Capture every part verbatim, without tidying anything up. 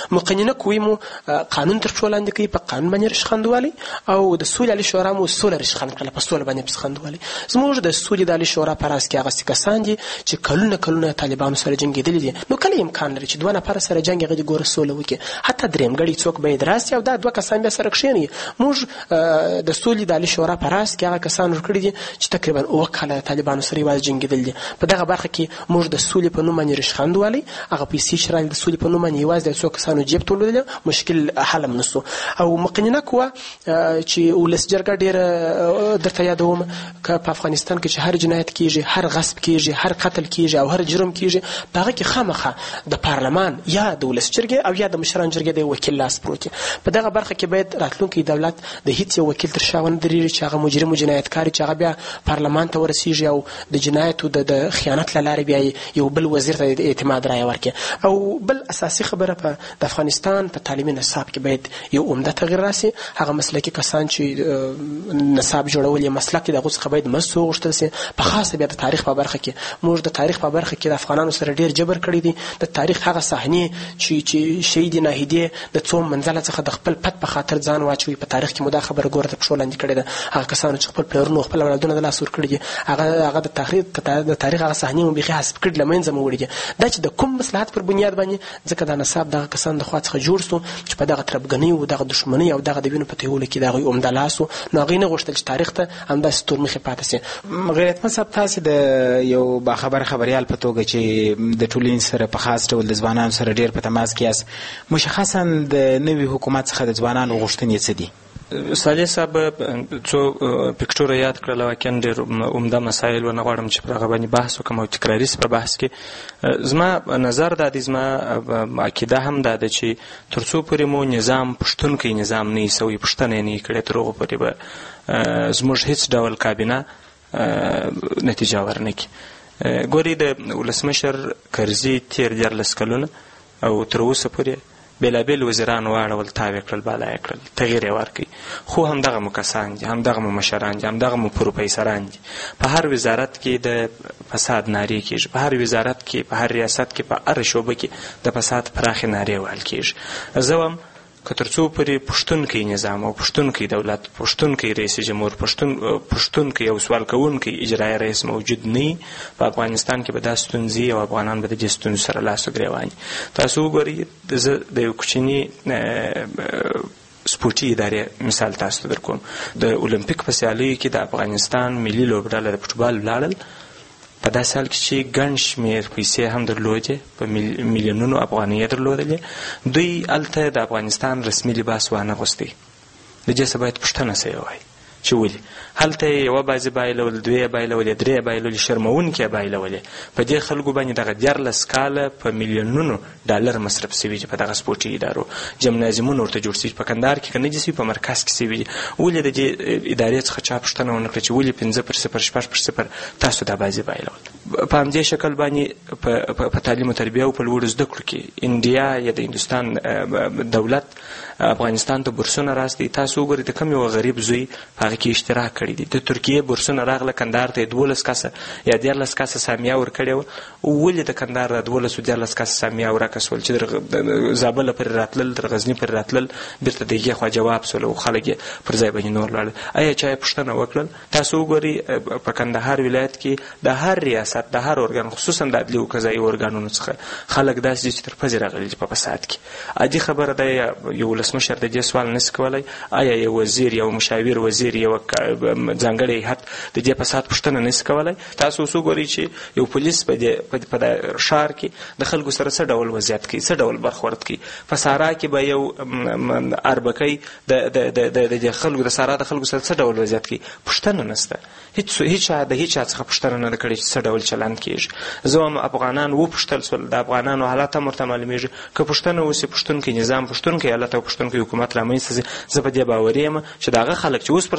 مقننه قوې مو قانون تر پښو لاندې کوي، په قانون باندې رشخند والي، او د سولې عالي شورا مو سوله رشخند کړله، په سوله باندې رشخند والي. زموږ د سولې د عالي شورا په راس کې هغه کسان دي چې کلونه کلونه طالبانو سره جنګېدلي دي، نو کله امکان لري چې دوه نفره سره جنګ هغه د ګوره سوله وکړي. حتی درېیم ګړی څوک باید راسي او دا دوه کسان بیا سره کښېني. موږ د سولې د عالي شورا په راس کې هغه کسان ورکړي دي چې تقریبا اووه کاله طالبانو سره یوازې جنګېدلي دي. په دغه برخه کې موږ د سولې په نوم باندې رشخند والي، هغه پیسې چې راغلي د سولې په نوم باندې یوازې د څو کسانو جیب ته ولوېدلې، مشکل حل هم نسو. او مقننه قوه چې ولس جرګه ډېره درته یادوم، که په افغانستان کې چې هر جنایت کېږي، هر غصب کېږي، هر قتل کېږي او هر جرم کېږي، په هغه کې خامخا د پارلمان یا د ولس جرګې او یا د مشران جرګې د وکیل لاس پروت دی. په دغه برخه کې باید راتلونکی دولت د هیڅ یو وکیل تر شا ونه درېږي چې هغه مجرم او جنایتکار چې هغه بیا پارلمان ته ورسېږي او د جنایت او د خیانت له لارې بیا یو بل وزیر ته د اعتماد رایه ورکړي. او بل اساسي خبره په د افغانستان په تعلیمي نصاب کې باید یو عمده تغییر راسي. هغه مسلکي کسان چې نصاب جوړول یې مسلک دي، د هغو څخه باید مزد وغوښتل سي. په خاصه بیا د تاریخ په برخه کې موږ د تاریخ په برخه کې د افغانانو سره ډېر جبر کړی دی. د تاریخ هغه صحنې چې چې شهید ناهیدې د څو منزله څخه د خپل پت په خاطر ځان واچوي، په تاریخ کې مو دا خبره ګوره ته پښو لاندې کړې ده. هغه کسانو چې خپل پلرونو خپل اولادونه د لاس ورکړي دي، هغه هغه د تاریخ د تاریخ هغه صحنې مو بیخي حذف کړي، له منځه مو وړي دي. دا چې د کوم مصلحت پر بنیاد باندې، ځکه دا نصاب دغه کسان د خوا څخه جوړ سو چې په دغه تربګنۍ او دغه دښمنۍ او دغه د وینو په تویولو کې د هغوی عمده لاس و، نو هغوی نه غوښتل چې تاریخ ته همداسې تورمخې پاتې سي. غیرتمند صاحب، تاسې د یو باخبره خبریال په توګه چې د ټولنې سره په خاص ډول د ځوانانو سره ډېر په تماس کې یاست، مشخصا د نوي حکومت څخه د ځوانانو غوښتنې څه دي؟ صالح صاحب څو پکچوره یاد کړله، واقعا ډېر عمده مسایل ونه غواړم چې پر هغه باندې بحث وکړم او تکراري سي په بحث کې. زما نظر دا دی، زما عقیده هم دا ده چې تر څو پورې مو نظام پښتونکی نظام نه وي سوی، پوښتنه یې نه وي کړې، تر هغو پورې به زموږ هېڅ ډول کابینه نتیجه ورنه کړي. ګورې د ولسمشر کرزي تېر دیارلس کلونه او تر اوسه پورې بېلابېل وزیران واړول، تاوې کړل، بالا یې کړل، تغییر یې ورکړي، خو همدغه مو کسان دي، همدغه مو مشران دي، همدغه مو پروفیسران دي. په هر وزارت کې د فساد نارې کېږي، په هر وزارت کې، په هر ریاست کې، په هر شعبه کې د فساد پراخې نارې وهل کېږي. زه وایم که تر څو پورې پښتونکی نظام او پښتونکی دولت، پښتونکی رئیس جمهور، پښتون پښتونکی او سوال کوونکی اجرایي رئیس موجود نه، په افغانستان کې به دا ستونزې او افغانان به د دې ستونزو سره لاس و ګرېوان. تاسو وګورئ، زه د یو کوچني سپورټي ادارې مثال تاسو ته در کوم. د اولمپیک په سیالیو کې د افغانستان ملي لوبډله د فوټبال ولاړل، په داسې حال کې چې ګڼ شمېر پیسې هم درلودې، په میلیونونو افغانۍ یې درلودلې، دوی هلته د افغانستان رسمي لباس وانه غوستی. د دې څه باید پوښتنه سوې وای چې ولې هلته یې یوه بازي بایلول، دوې یې بایلولې، درې یې بایلولې، شرموونکې یې بایلولې. په دې خلکو باندې دغه دیارلس کاله په میلیونونو ډالر مصرف سوي چې په دغه سپورټي ادارو جمنازیمونه ورته جوړ سوي، په کندهار کې که نه دي سوي، په مرکز کې سوي دي. ولې د دې ادارې څخه چا پوښتنه ونه کړه چې ولې پنځه پر صفر شپږ پر صفر تاسو دا بازي بایلول؟ په همدې شکل باندې په تعلیم او تربیه او په لوړو زده کړو کې انډیا یا د هندوستان دولت افغانستان ته بورسونه راستي. تاسو وګورئ د کوم یو غریب زوی په هغه کې اشتراک کړی دی. د ترکیې بورسونه راغله، کندهار ته یې دولس کسه یا دیارلس کسه سامیه ورکړې وه. ولې د کندهار د دولسو دیارلس کسه سامیه ورکه سول چې د زابله پرې راتلل، در غزني پرې راتلل، بېرته د هغې خوا جواب سول او خلک یې پر ځای باندې نور لاړل؟ آیا چا یې پوښتنه وکړل؟ تاسو وګورئ په کندهار ولایت کې د هر ریاست، د هر ارګان، خصوصا د عدلي او قضایي ارګانونو څخه خلک داسې دي چې تر پزې راغلي دي په فساد کې. عادي خبره ده، یو ولسمشر د دې سوال نشي کولی، آیا یو وزیر، یو مشاور وزیر، یو ځانګړی هیئت د دې فساد پوښتنه نشي کولی؟ تاسو اوس وګورئ چې یو پولیس په دې په ښار کې د خلکو سره څه ډول وضعیت کوي، څه ډول برخورد کوي. په سارا کې به یو اربکی د د خلکو د سارا د خلکو سره څه ډول وضعیت کوي، پوښتنه نشته. هیڅ هیڅ د هیڅ چا څخه پوښتنه نه ده کړې چې څه ډول چلند کېږي. زه وایم افغانان وپوښتل سول، د افغانانو حالات هم ورته معلومېږي. که پوښتنه وسي، پښتونکی نظام، پښتونکی حالت او پښتونکی حکومت رامنځته شي، زه په دې باوري یم چې د هغه خلک چې اوس پر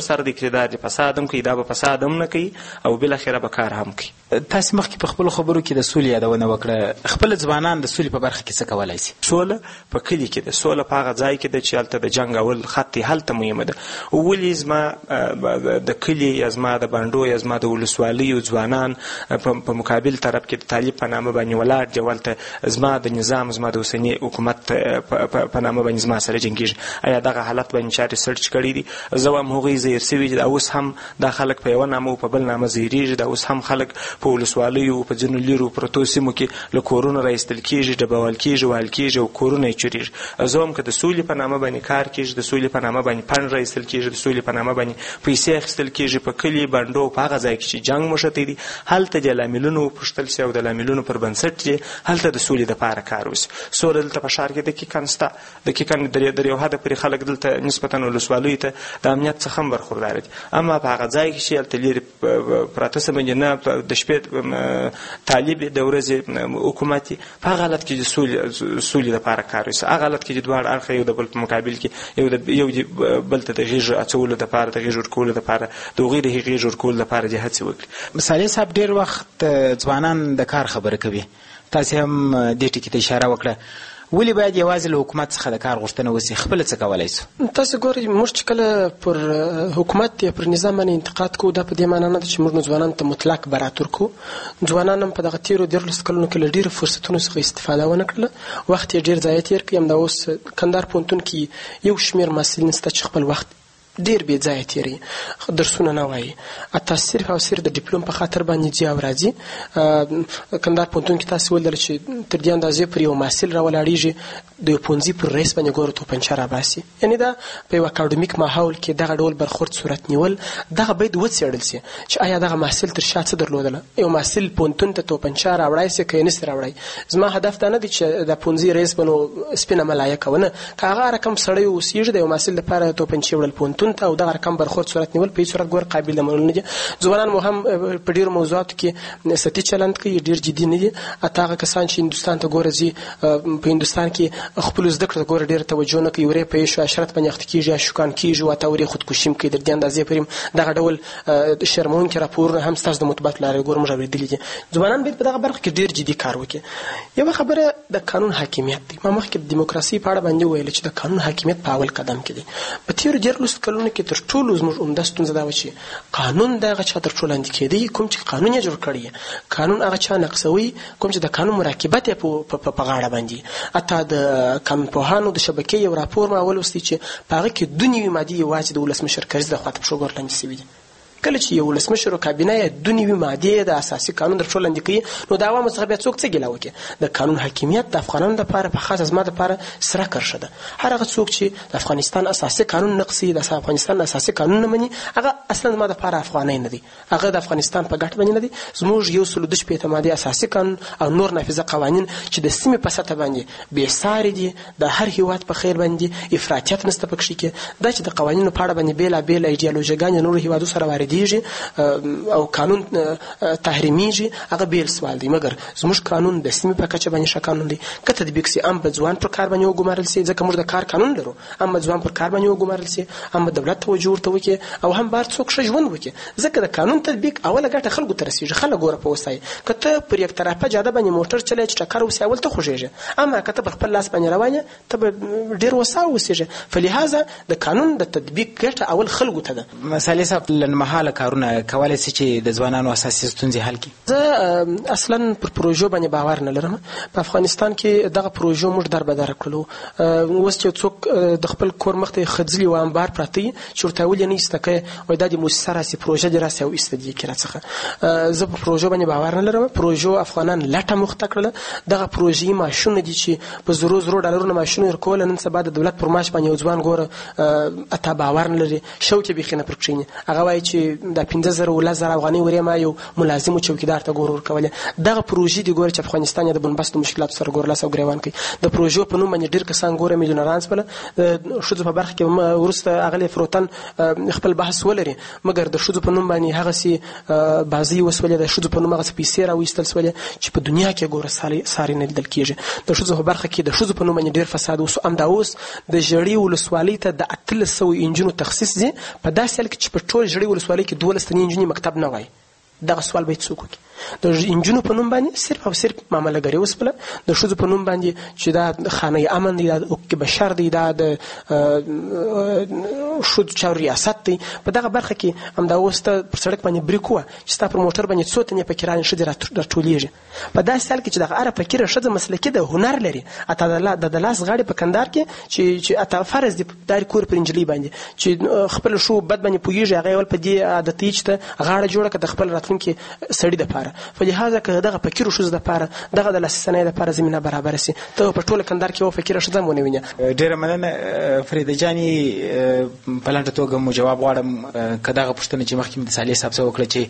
سر دی کړي دا د فساد هم کوي دا به فساد هم نه کوي او بالاخره به کار هم کوي. تاسې مخکې په خپلو خبرو کې د سولې یادونه وکړه. خپل ځوانان د سولې په برخه کې څه کولی شي؟ سوله په کلي کې ده. سوله په هغه ځای کې ده چې هلته د جنګ اول خط دی، هلته مهمه ده. ولې زما د کلي یا زما د بانډو یا زما د ولسوالیو ځوانان په مقابل طرف کې د طالب په نامه باندې ولاړ دي، هلته زما د نظام زما د اوسني حکومت په نامه باندې زما سره جنګېږي؟ آیا دغه حالت باندې چا ریسرچ کړی دي؟ زه وایم هغوی زهیر سوي دي. دا اوس هم دا خلک په یوه نامه او په بل نامه زهیرېږي. دا اوس هم خلک په ولسوالیو په ځینو لیرو پرتو سیمو کې له کورونو راایستل کېږي، ډبول کېږي، وهل کېږي او کورونه یې چورېږي. زه وایم که د سولې په نامه باندې کار کېږي، د سولې په نامه باندې فنډ راایستل کېږي، د سولې په نامه باندې پیسې اخیستل کېږي په کلي بانډو په هغه ځای کې چې جنګ مشتی دي، هلته د لاملونو وپوښتل سي او د لاملونو پر بنسټ چې هلته د سولې دپاره کار وسي. سوله دلته په ښار کې دقیقا نسته. دقیقا در یو حده پورې خلک دلته نسبتا ولسوالیو ته د امنیت څخه هم برخورداره دي. اما په هغه ځای کې چې هلته لرې پراته څه باندې نه د شپې طالب د ورځې حکومت په هغه حالت کې د سولې دپاره کار وسي. هغه حالت کې چې دواړه اړخه یو د بل په مقابل کې یو بل ته د غېږ اچولو دپاره د غېږ ورکولو دپاره د هغوی د غېږ ورکولو دپاره دې هڅې وکړي. مثالي صاحب ډېر وخت ځوانان د کار خبره کوي. تاسې هم دې ټکي ته اشاره وکړه. ولې باید یوازې له حکومت څخه د کار غوښتنه وسي؟ خپله څه کولی شو؟ تاسې ګورئ موږ چې کله پر حکومت یا پر نظام باندې انتقاد کوو دا په دې معنا نه ده چې موږ نو ځوانانو ته مطلق برات ورکوو. ځوانان هم په دغه تېرو دیارلسو کلونو کې له ډېرو فرصتونو څخه استفاده ونه کړله. وخت یې ډېر ضایع تېر کړي. همدا اوس کندهار پوهنتون کې یو شمېر محصلین شته چې خپل وخت ډېر بې ځایه تېروي، درسونه نه وایي، حتی صرف او صرف د ډیپلوم په خاطر باندې ځي او راځي. کندهار پوهنتون کې تاسې ولیدل چې تر دې اندازې پر یو محصل راولاړېږي د یو پوهنځي پر رئیس باندې ګوره توپنچه راباسي. یعنې دا په یو اکاډمیک ماحول کې دغه ډول برخورد صورت نیول دغه باید وڅېړل سي چې آیا دغه محصل تر شا څه درلودله. یو محصل پوهنتون ته توپنچه راوړی سي که یې نسي راوړی؟ زما هدف دا نه دی چې د پوهنځي رئیس به نو سپینه ملایکه ونه. که هغه رقم سړی اوسېږي د یو محصل دپاره توپنچې وړل پوهنتون ته او دغه رقم برخورد صورت نیول په هېڅ صورت ګوره قابل د منلو نه دي. ځوانان مو هم په ډېرو موضوعاتو کې سطحي چلند کوي، ډېر جدي نه دي. حتی هغه کسان چې هندوستان ته ګوره ځي په هندوستان کې خپلو زده کړو ته ګوره ډېره توجه نه کوي، ورې په یې شو عشرت باندې اخته کېږي، اشوکان کېږي، حتی ورې خودکشي هم کوي. تر دې اندازې پورې دغه ډول شرموونکي راپورونه هم ستاسو د مطبوعاتو له لارې ګوره موږ اورېدلي دي. ځوانان باید په دغه برخه کې ډېر جدي کار وکړي. یوه خبره د قانون حاکمیت دی. ما مخکې د دیموکراسۍ په اړه باندې وویل چې د قانون حاکمیت په اول قدم کې دی. په تېرو دیارلسو کلونو کې تر ټولو زموږ عمده ستونزه دا وه چې قانون د هغه چا تر ټولو لاندې کېدی کوم چې قانون یې جوړ کړی قانون هغه چا نقصوي کوم چې د قانون مراقبت یې په غاړه باندې. حتی د قانونپوهانو د شبکې یو راپور ما ولوستی چې په هغه کې دوه نوي مادې یوازې د ولسمشر کرزي لخوا په پښو ګور لاندې شوي دي. کله چې یو ولسمشر او کابینه یې دوه نوي مادې د اساسي قانون در ټول لاندې کوي نو د عوامو څخه بیا څوک څه ګیله وکړي؟ د قانون حاکمیت د افغانانو دپاره په خاصه زما دپاره سره کرښه ده. هر هغه څوک چې د افغانستان اساسي قانون نقصي د افغانستان اساسي قانون نه مني هغه اصلا زما دپاره افغانۍ نه دی، هغه د افغانستان په ګټه باندې نه دی. زموږ یو سل دوه شپېته مادې اساسي قانون او نور نافذه قوانین چې د سیمې په سطحه باندې بېساري دي، د هر هېواد په خیر باندې افراطیت نشته پکښې کې. دا چې د قوانینو په اړه باندې بېلابېل ایډیالوژیګانې نورو هېوادو سره واردېږي او قانون تحریمیږي هغه بیل سوال دی. مګر زموږ قانون د سیمې په کچه باندې ښه قانون دی. که تطبیق سي هم به ځوان پر کار باندې وګمارل سي ځکه موږ د کار قانون لرو، هم به ځوان پر کار باندې وګمارل سي، هم به دولت توجه ورته وکړي او هم بار څوک ښه ژوند وکړي. ځکه د قانون تطبیق اوله ګټه خلکو ته رسېږي. خلک ګوره په وسایي که ته پر یک طرفه جاده باندې موټر چلوې چې ټکر وسي اول ته خوږېږي، اما که ته پر خپل لاس باندې روان یې ته به ډېر وسا اوسېږي. فلهذا د قانون د تطبیق ګټه اول خلکو ته ده. مثالي صاحب لنډمهاله کارونه کولی سي چې د ځوانانو اساسي ستونزې حل کړي؟ زه اصلا پر پروژو باندې باور نه لرم. په افغانستان کې دغه پروژو موږ در بداره کړلو. اوس چې څوک د خپل کور مخ ته خځلي و انبار پراته وي چې ورته ویل یې نه ایسته کوې وایي دا د موسسه راسي پروژه دې راسي او ایسته دې کړي راڅخه. زه په پروژو باندې باور نه لرم. پروژو افغانان لټه مخته کړله. دغه پروژې ماشونه دي چې په زرو زرو ډالرونه ماشونه ورکول نن سبا د دولت پر معاش باندې یو ځوان ګوره اته باور نه لري، شوق یې بیخي نه پر کښېني. هغه وایي چې چې د پنځه زره ولس زره افغانۍ ورې ما یو ملازم چوکیدار ته ګور ورکولې. دغه پروژې دي ګوره چې افغانستان د بنبستو مشکلاتو سره ګور لاس او ګریوان کوي. د پروژو په نوم باندې ډېر کسان ګوره میلیونران سپله ښځو په برخه کې وروسته اغلې فروتن خپل بحث ولري، مګر د ښځو په نوم باندې هغسې بازۍ وسولې، د ښځو په نوم هغسې پیسې راویستل سولې چې په دنیا کې ګوره ساری نه لیدل کېږي. د ښځو په برخه کې د ښځو په نوم باندې ډېر فساد اوس همدا اوس د ژړۍ ولسوالۍ ته د اتلس سوو انجونو تخصیص ځي په داسې حال کې چې په ټول ژړۍ ولسوالۍ کې دولس تنې انجونې مکتب نه وایي. دغه سوال باید څوک وکړي؟ د انجونو په نوم باندې صرف او صرف معامله ګري وسپله، د ښځو په نوم باندې چې دا خانه امن دی، دا د بشر دی، دا د ښځو چارو ریاست دی. په دغه برخه کې همدا اوس ته پر سړک باندې بریک وه چې ستا پر موټر باندې څو تنې فقیرانې ښځې راټولېږي. په داسې حال کې چې دغه هره فقیره ښځه مسلکي ده، هنر لري، اته د لاس غاړې په کندهار کې چې اته فرض دي داري کور پر نجلۍ باندې چې خپل شو بد باندې پوهېږي، هغه یې ول په دې عادت یي چې ته غاړه جوړه کړه د خپل راتلونکي سړي دپاره. فلهذا که دغه فقیرو ښځو دپاره دغه د لاسي صنایع دپاره زمینه برابره سي، ته په ټوله کندهار کې یوه فقیره ښځه هم ونه وینې. ډېره مننه فریده جانې. په لنډه توګه مو جواب غواړم که دغه پوښتنه چې مخکې مې د صالح صاحب څه وکړه چې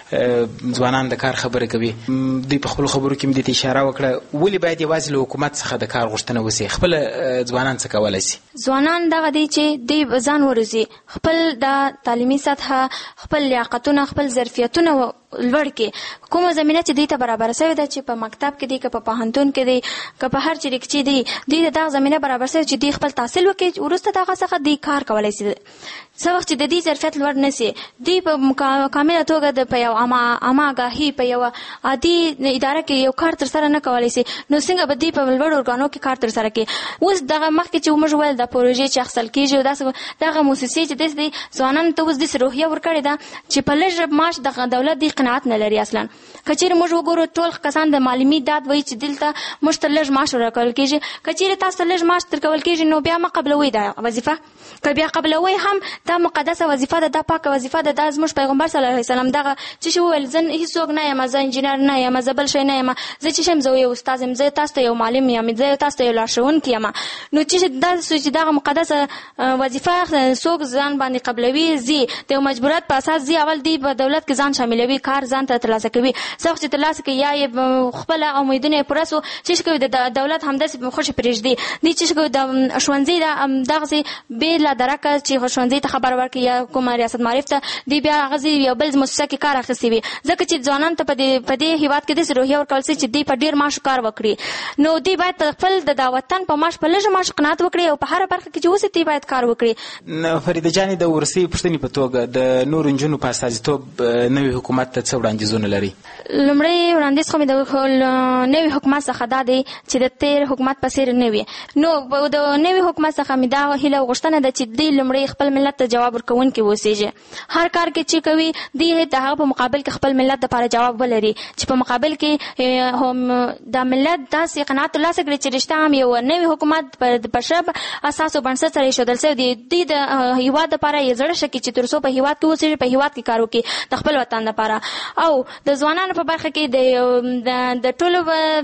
ځوانان د کار خبره کوي، دوی په خپلو خبرو کې مې دې ته اشاره وکړه، ولې باید یوازې له حکومت څخه د کار غوښتنه وسي؟ خپله ځوانان څه کولی سي؟ ځوانان دغه دی چې دوی ځان وروزي، خپل د تعلیمي سطحه، خپل لیاقتونه، خپل ظرفیتونه لوړ کې کومه زمینه چې دوی ته برابره شوې ده، چې په مکتب کې دی، که په پوهنتون کې دی، که په هر چیرې کې چې دی، دوی ته دغه زمینه برابر شوې چې دوی خپل تحصیل وکړي، وروسته دغه څخه دوی کار کولی شي. څه وخت چې د دې ظرفیت لوړ نه سي، دوی په کامله توګه د په یو عامه آګاهي په یوه عادي اداره کې یو کار ترسره نه کولی سي، نو څنګه به دوی په لوړو ارګانو کې کار ترسره کړي؟ اوس دغه مخکې چې موږ ویل د پروژې چې اخیستل کېږي او داسې دغه موسسې چې داسې دي، ځوانانو ته اوس داسې روحیه ورکړې ده چې په لږ معاش دغه دولت دې قناعت نه لري. اصلا که چیرې موږ وګورو ټول کسان د معلمي داد وایي چې دلته موږ ته لږ معاش ورکول کېږي، که چیرې تاسو ته لږ معاش درکول کېږي نو بیا مه قبلوئ دا وظیفه، که بیا قبلوئ هم دا مقدسه وظیفه ده، دا پاکه وظیفه ده، دا زموږ پیغمبر صلی الله علیه وسلم دغه چې شی وویل، زه هېڅوک نه یم، زه انجینر نه یم، زه بل شی نه یم، زه چې شم زه یو استاد یم، زه تاسو ته یو معلم یم، زه تاسو ته یو لارښوونکی یم. نو چې دا چې دغه مقدسه وظیفه څوک ځان باندې قبلوي، ځي د یو مجبوریت په اساس ځي، اول دی په دولت کې ځان شاملوي، کار ځان ته ترلاسه کوي، څه وخت چې ترلاسه کوي یا یې خپله امیدونه یې پوره سو، چې کوي د دولت همداسې خوشې پرېږدي، دوی چې کوي د ښوونځي دغسې بېله درکه چې ښوونځي ته خبر ورکړي یا کومه ریاست معارف ته، دوی بیا هغه یو بل مؤسسه کې کار اخیستی وي، ځکه چې ځوانانو ته په دې هېواد کې داسې روحیه ورکول سي چې دوی په ډېر معاش کار وکړي. نو دوی باید په خپل د وطن په معاش په لږ معاش قناعت وکړي او په هره برخه کې چې اوسي دوی باید کار وکړي. فریده جانې، د وروستۍ پوښتنې په توګه د نورو نجونو په استازیتوب نوي حکومت ته څه وړاندیزونه لري؟ لومړی وړاندیز خو مې د نوي حکومت څخه دا دی چې د تېر حکومت په څېر نه وي. نو د نوي حکومت څخه مې دا هیله او غوښتنه ده چې دوی لومړی خپل ملت ته جواب ورکوونکي واوسېږي. هر کار کې چې کوي دوی د هغه په مقابل کې خپل ملت دپاره جواب ولري، چې په مقابل کې هم د ملت داسې قناعت ترلاسه کړي چې رښتیا هم یو نوي حکومت په ښه اساس او بنسټ سره ایښودل شوی دی. دوی د هېواد دپاره یې زړه ښه کړي چې تر څو په هېواد کې اوسېږي، په هېواد کې کار وکړي د خپل وطن دپاره. او د ځوانانو په برخه کې د ټولو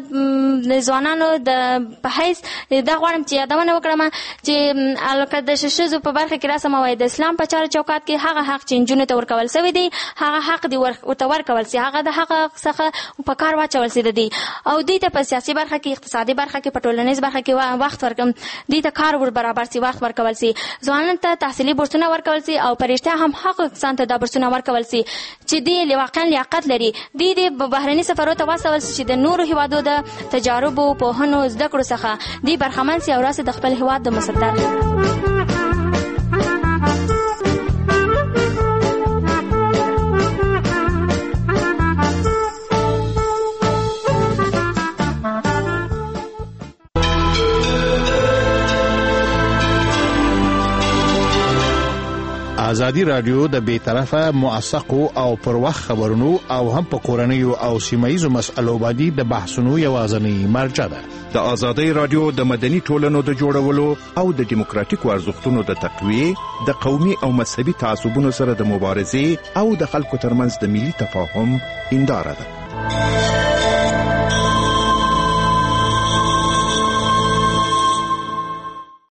د ځوانانو د په حیث دا غواړم چې یادونه وکړم چې البته د ښځو په برخه کې راسم وایي د اسلام په چارو چوکات کې هغه حق چې نجونو ته ورکول شوی دی، هغه حق دی ورته ورکول سي، هغه د حق څخه په کار واچول سي دی، او دوی ته په سیاسي برخه کې، اقتصادي برخه کې، په ټولنیز برخه کې وخت ورکم، دوی ته کار ور برابر سي، وخت ورکول سي، ځوانانو ته تحصیلي بورسونه ورکول سي، او په رښتیا هم هغه کسان ته دا بورسونه ورکول سي چې دوی واقعا لیاقت لري. دوی د بهرني سفرونو ته واستول سي چې د نورو هېوادو د تجاربو، پوهنو، زده کړو څخه دوی برخمن سي او راسي د خپل هېواد د مصدر. ازادي رادیو د بې طرفه، موثقو او پر وخت خبرونو او هم په کورنیو او سیمه‌ییزو مسألو باندې د بحثونو یوازینۍ مرجع ده. د ازادي رادیو د مدني ټولنو د جوړولو او د دیموکراتیکو ارزښتونو د تقویې، د قومي او مذهبي تعصبونو سره د مبارزې او د خلکو ترمنځ د ملي تفاهم هنداره ده.